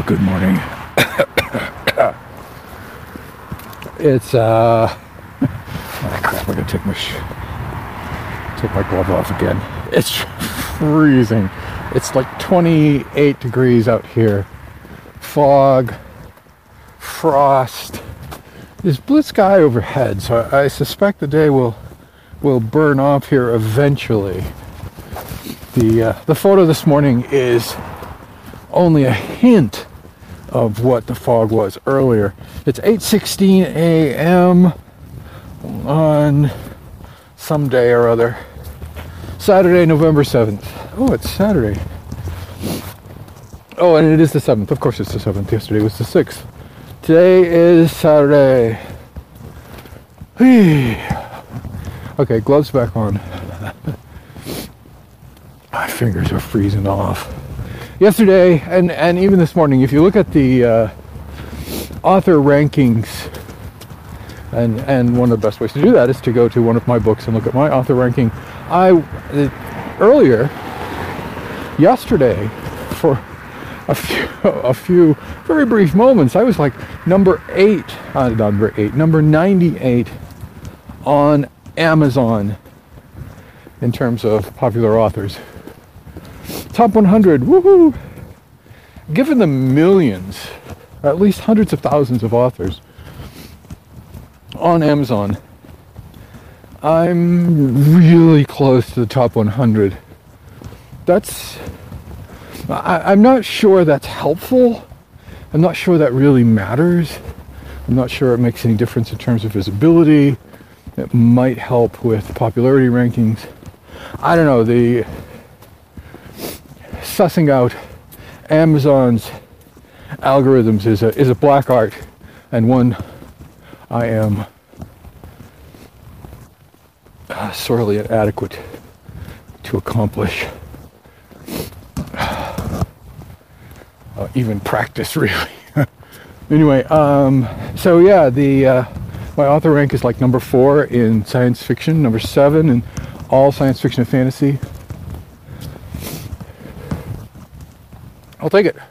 Good morning. It's oh crap, I gotta take my glove off again. It's freezing. It's like 28 degrees out here. Fog, frost. There's blue sky overhead, so I suspect the day will burn off here eventually. The photo this morning is only a hint of what the fog was earlier. It's 8:16 a.m. on some day or other. Saturday, November 7th. Oh, it's Saturday. Oh, and it is the 7th. Of course it's the 7th. Yesterday was the 6th. Today is Saturday. Okay, gloves back on. My fingers are freezing off. Yesterday, and even this morning, if you look at the author rankings, and one of the best ways to do that is to go to one of my books and look at my author ranking. Earlier, yesterday, for a few very brief moments, I was like number 98 on Amazon in terms of popular authors. Top 100, woohoo! Given the millions, at least hundreds of thousands of authors on Amazon, I'm really close to the top 100. I'm not sure that's helpful. I'm not sure that really matters. I'm not sure it makes any difference in terms of visibility. It might help with popularity rankings. I don't know, sussing out Amazon's algorithms is a black art, and one I am sorely inadequate to accomplish. Even practice, really. Anyway, so yeah, my author rank is like number 4 in science fiction, number 7 in all science fiction and fantasy. I'll take it.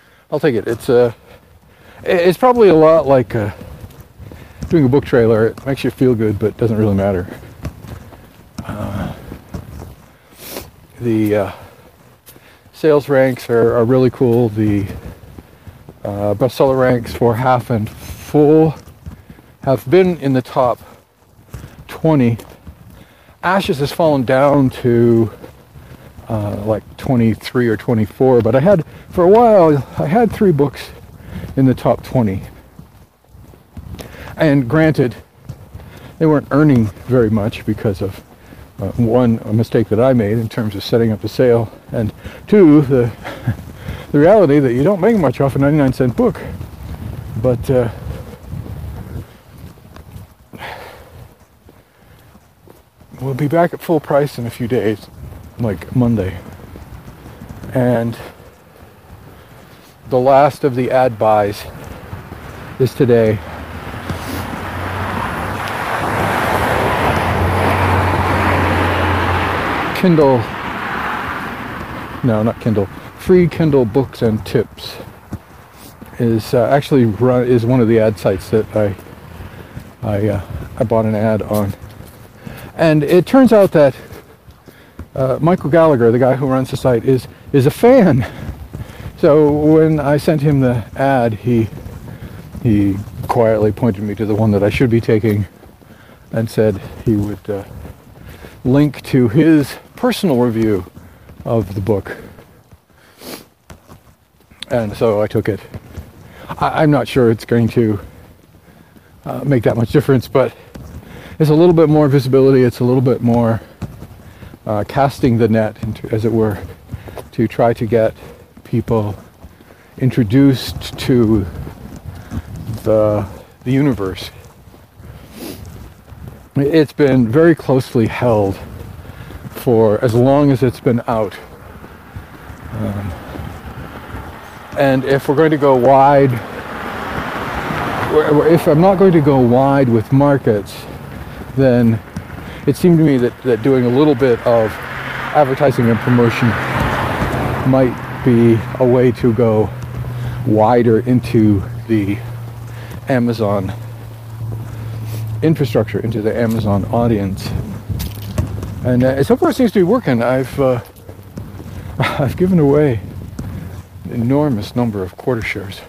It's probably a lot like doing a book trailer. It makes you feel good, but doesn't really matter. The sales ranks are really cool. The bestseller ranks for half and full have been in the top 20. Ashes has fallen down to like 23 or 24, but for a while I had 3 books in the top 20. And granted, they weren't earning very much because of one, a mistake that I made in terms of setting up the sale, and 2, the reality that you don't make much off a 99-cent book. But we'll be back at full price in a few days, like Monday. And the last of the ad buys is today. Kindle, no, not Kindle, Free Kindle Books and Tips is is one of the ad sites that I bought an ad on. And it turns out that Michael Gallagher, the guy who runs the site, is a fan. So when I sent him the ad, he quietly pointed me to the one that I should be taking and said he would link to his personal review of the book. And so I took it. I'm not sure it's going to make that much difference, but it's a little bit more visibility. It's a little bit more casting the net, as it were, to try to get people introduced to the universe. It's been very closely held for as long as it's been out. And if we're going to go wide, if I'm not going to go wide with markets, then it seemed to me that doing a little bit of advertising and promotion might be a way to go wider into the Amazon infrastructure, into the Amazon audience. And so far it seems to be working. I've given away an enormous number of quarter shares.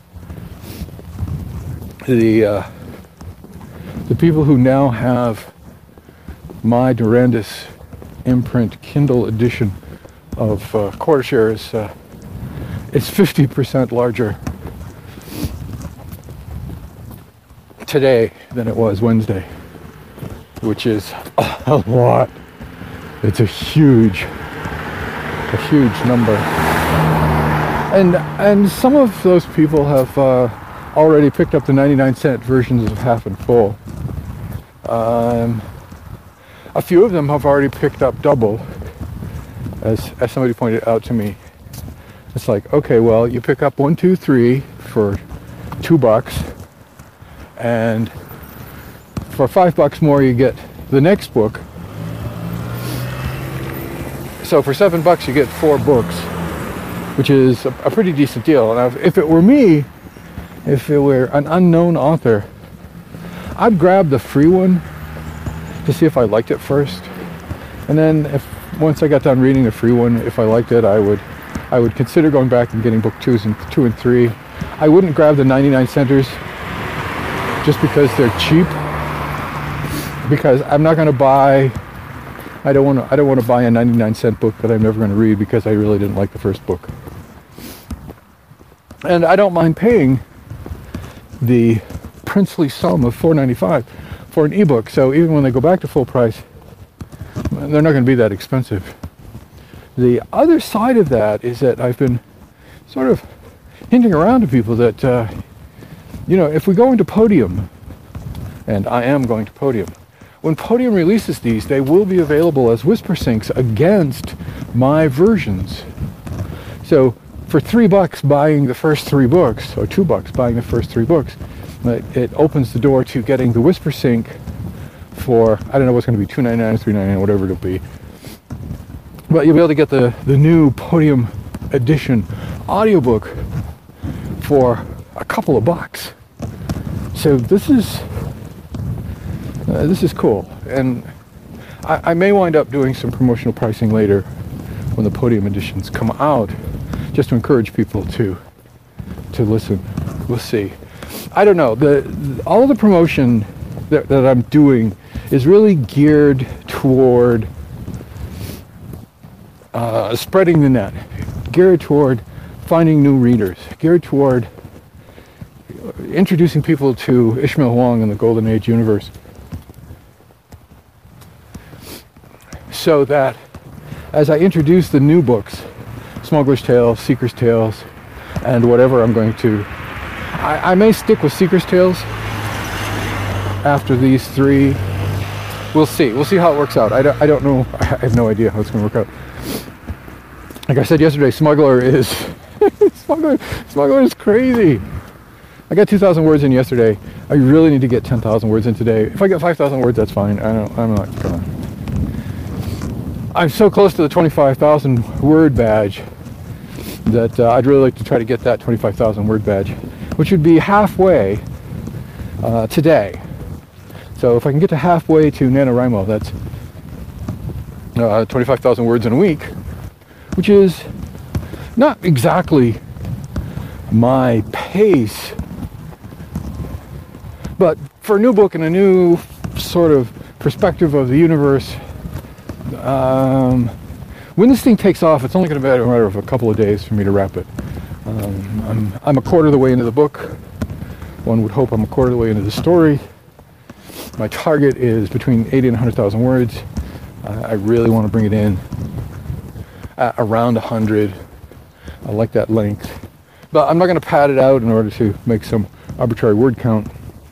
The people who now have my Durandus imprint Kindle edition of quarter shares, it's 50% larger today than it was Wednesday, which is a lot. It's a huge number. And some of those people have already picked up the 99-cent versions of Half and Full. A few of them have already picked up double, as somebody pointed out to me. It's like, okay, well, you pick up 1, 2, 3 for $2, and for $5 more you get the next book. So for $7 you get 4 books, which is a pretty decent deal. Now, if it were me, if it were an unknown author, I'd grab the free one to see if I liked it first, and then once I got done reading the free one, if I liked it, I would consider going back and getting book 2 and 3. I wouldn't grab the 99 centers just because they're cheap, because I'm not going to buy. I don't want to buy a 99-cent book that I'm never going to read because I really didn't like the first book. And I don't mind paying the princely sum of $4.95 for an ebook. So even when they go back to full price, they're not going to be that expensive. The other side of that is that I've been sort of hinting around to people that, if we go into Podium, and I am going to Podium, when Podium releases these, they will be available as whisper syncs against my versions. So for $3 buying the first 3 books, or $2 buying the first 3 books, it opens the door to getting the whisper sync for, I don't know what's going to be, $2.99 or $3.99, whatever it'll be. But you'll be able to get the new Podium edition audiobook for a couple of bucks. So this is cool, and I may wind up doing some promotional pricing later when the Podium editions come out, just to encourage people to listen. We'll see. I don't know. All of the promotion that I'm doing is really geared toward spreading the net, geared toward finding new readers, geared toward introducing people to Ishmael Huang and the Golden Age universe, so that as I introduce the new books, Smuggler's Tales, Seeker's Tales, and whatever I'm going to, I may stick with Seeker's Tales after these 3. We'll see. We'll see how it works out. I don't know. I have no idea how it's going to work out. Like I said yesterday, Smuggler is Smuggler is crazy. I got 2,000 words in yesterday. I really need to get 10,000 words in today. If I get 5,000 words, that's fine. I'm not gonna. I'm so close to the 25,000 word badge that I'd really like to try to get that 25,000 word badge, which would be halfway today. So if I can get to halfway to NaNoWriMo, that's 25,000 words in a week, which is not exactly my pace, but for a new book and a new sort of perspective of the universe, when this thing takes off, it's only going to be a matter of a couple of days for me to wrap it. I'm a quarter of the way into the book. One would hope I'm a quarter of the way into the story. My target is between 80 and 100,000 words. I really want to bring it in at around 100. I like that length. But I'm not going to pad it out in order to make some arbitrary word count.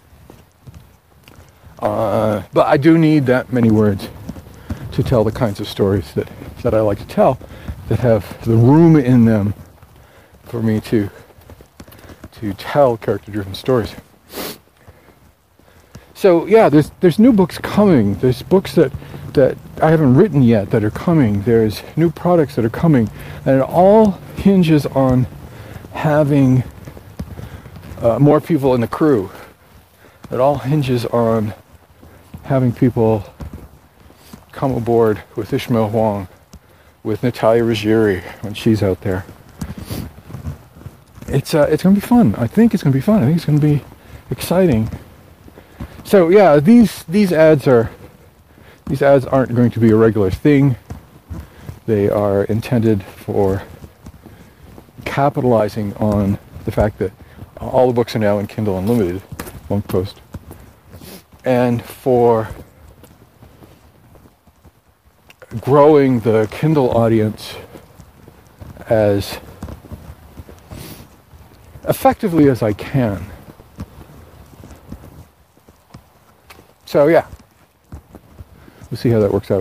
But I do need that many words to tell the kinds of stories that I like to tell, that have the room in them for me to tell character-driven stories. So yeah, there's new books coming. There's books that I haven't written yet that are coming. There's new products that are coming, and it all hinges on having more people in the crew. It all hinges on having people come aboard with Ishmael Huang, with Natalia Ruggieri when she's out there. It's going to be fun. I think it's going to be fun. I think it's going to be exciting. So yeah, these ads aren't going to be a regular thing. They are intended for capitalizing on the fact that all the books are now in Kindle Unlimited, Monk Post, and for growing the Kindle audience as effectively as I can. So yeah, we'll see how that works out.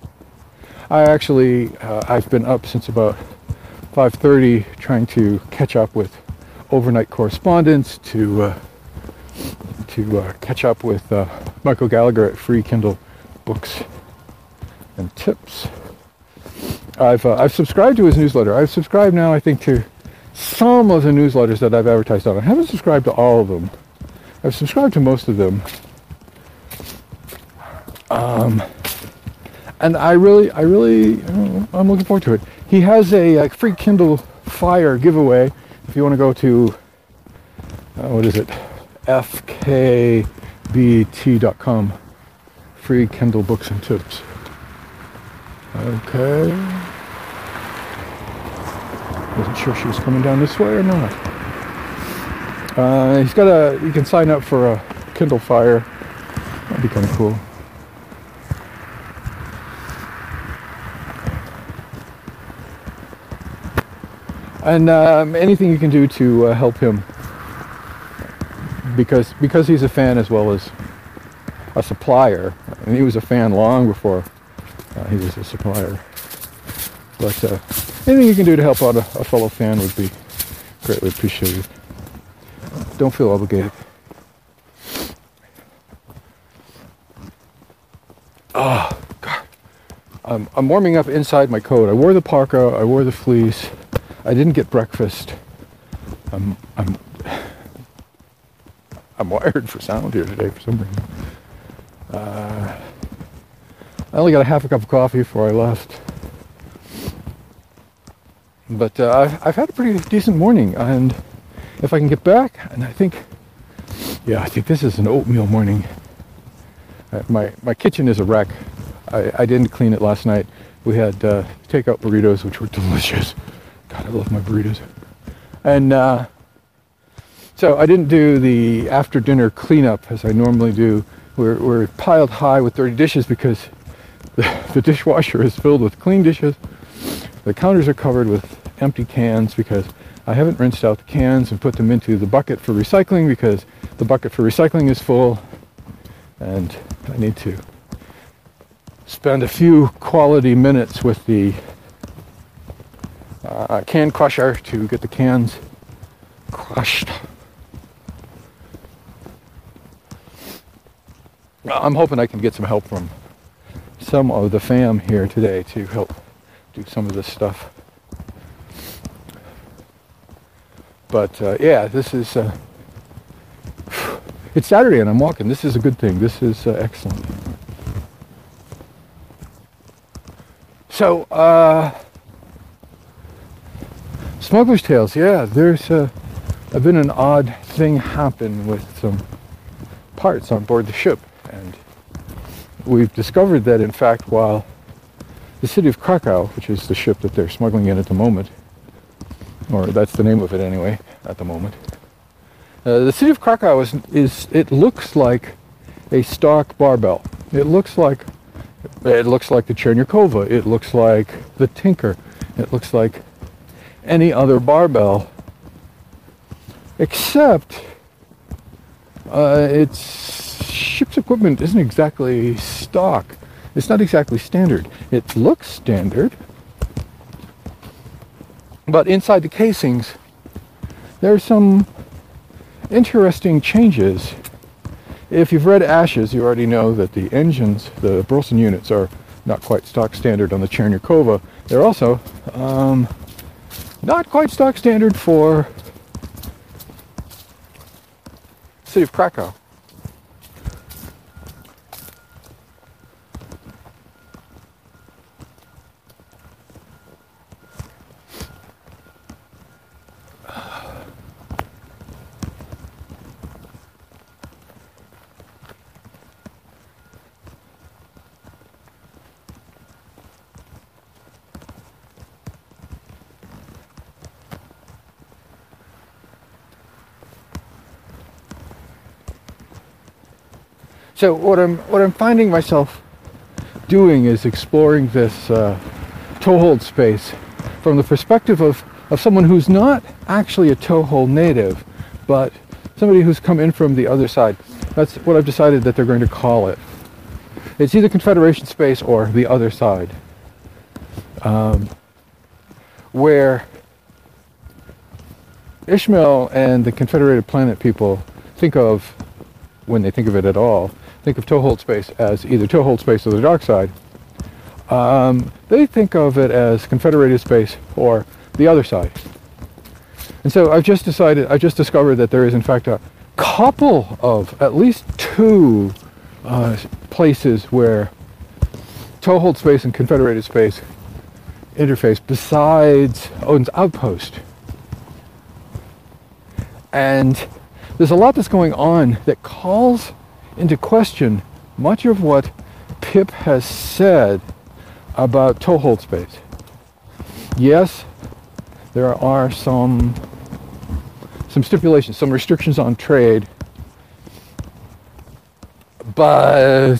I've been up since about 5:30 trying to catch up with overnight correspondence, to catch up with Michael Gallagher at Free Kindle Books and Tips. I've subscribed to his newsletter. I've subscribed now, I think, to some of the newsletters that I've advertised on. I haven't subscribed to all of them. I've subscribed to most of them. And I'm looking forward to it. He has a free Kindle Fire giveaway. If you want to go to, what is it? fkbt.com. Free Kindle Books and Tips. Okay. Wasn't sure she was coming down this way or not. You can sign up for a Kindle Fire. That'd be kind of cool. And anything you can do to help him, because he's a fan as well as a supplier. And he was a fan long before he was a supplier. But anything you can do to help out a fellow fan would be greatly appreciated. Don't feel obligated. Oh, God. I'm warming up inside my coat. I wore the parka, I wore the fleece. I didn't get breakfast. I'm wired for sound here today for some reason. I only got a half a cup of coffee before I left. But I've had a pretty decent morning, and if I can get back, and I think this is an oatmeal morning. My kitchen is a wreck. I didn't clean it last night. We had takeout burritos, which were delicious. God, I love my burritos. And so I didn't do the after dinner cleanup as I normally do. We're piled high with dirty dishes because the dishwasher is filled with clean dishes. The counters are covered with empty cans because I haven't rinsed out the cans and put them into the bucket for recycling because the bucket for recycling is full, and I need to spend a few quality minutes with the can crusher to get the cans crushed. I'm hoping I can get some help from some of the fam here today to help do some of this stuff. But this is it's Saturday and I'm walking. This is a good thing. This is excellent. So Smuggler's Tales, yeah, there's been an odd thing happen with some parts on board the ship, and we've discovered that in fact while the city of Krakow, which is the ship that they're smuggling in at the moment, or that's the name of it anyway, at the moment, the city of Krakow it looks like a stock barbell. It looks like the Chernyakova, it looks like the Tinker, it looks like any other barbell, except its ship's equipment isn't exactly stock. It's not exactly standard. It looks standard, but inside the casings there's some interesting changes. If you've read Ashes, you already know that the engines, the Brolson units, are not quite stock standard on the Chernyakova. They're also not quite stock standard for city of Krakow. So what I'm finding myself doing is exploring this toehold space from the perspective of someone who's not actually a toehold native, but somebody who's come in from the other side. That's what I've decided that they're going to call it. It's either Confederation space or the other side, where Ishmael and the Confederated Planet people think of, when they think of it at all, think of toehold space as either toehold space or the dark side. They think of it as Confederated space or the other side. And so I've just discovered that there is in fact a couple of, at least two places where toehold space and Confederated space interface besides Odin's Outpost. And there's a lot that's going on that calls into question much of what Pip has said about toehold space. Yes, there are some stipulations, some restrictions on trade, but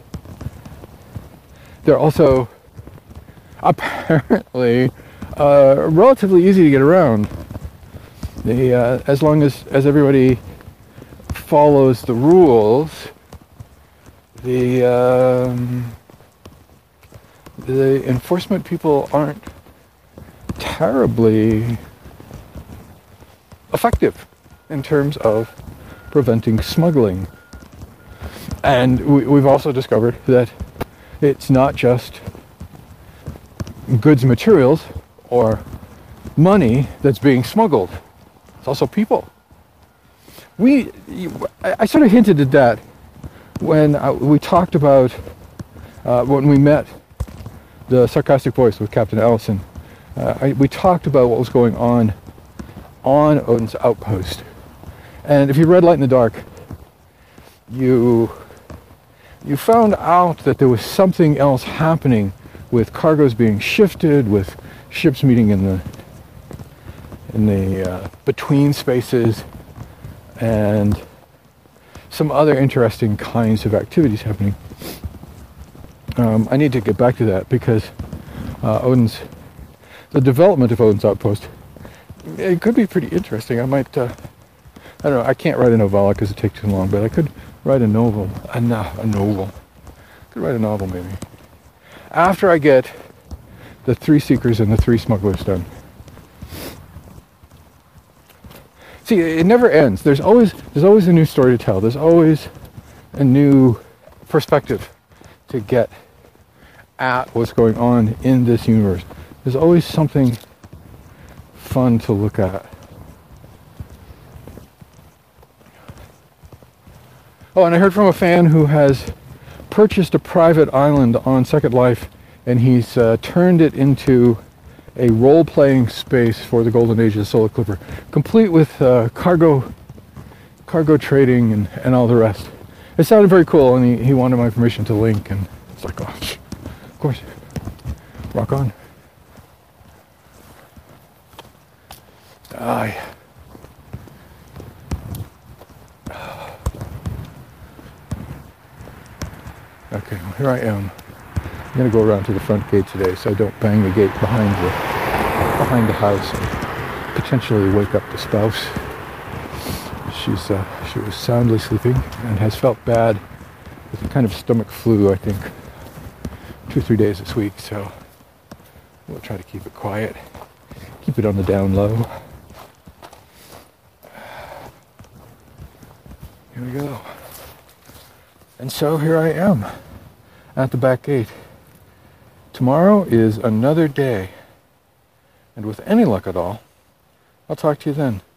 they're also apparently relatively easy to get around. As long as everybody follows the rules, the enforcement people aren't terribly effective in terms of preventing smuggling. And we've also discovered that it's not just goods and materials or money that's being smuggled. It's also people. I sort of hinted at that when we talked about, when we met the Sarcastic Voice with Captain Allison. We talked about what was going on Odin's Outpost. And if you read Light in the Dark, you found out that there was something else happening with cargoes being shifted, with ships meeting in the between spaces, and some other interesting kinds of activities happening. I need to get back to that because the development of Odin's Outpost, it could be pretty interesting. I might, I don't know, I can't write a novella because it takes too long, but I could write a novel. Could write a novel maybe. After I get the Three Seekers and the Three Smugglers done. See, it never ends. There's always a new story to tell. There's always a new perspective to get at what's going on in this universe. There's always something fun to look at. Oh, and I heard from a fan who has purchased a private island on Second Life, and he's turned it into a role-playing space for the Golden Age of the Solar Clipper, complete with cargo trading and all the rest. It sounded very cool, and he wanted my permission to link, and it's like, oh, of course, rock on. Aye. Okay, well, here I am. I'm going to go around to the front gate today so I don't bang the gate behind the house and potentially wake up the spouse. She was soundly sleeping and has felt bad with a kind of stomach flu, I think, 2 or 3 days this week, so we'll try to keep it quiet, keep it on the down low. Here we go. And so here I am at the back gate. Tomorrow is another day, and with any luck at all, I'll talk to you then.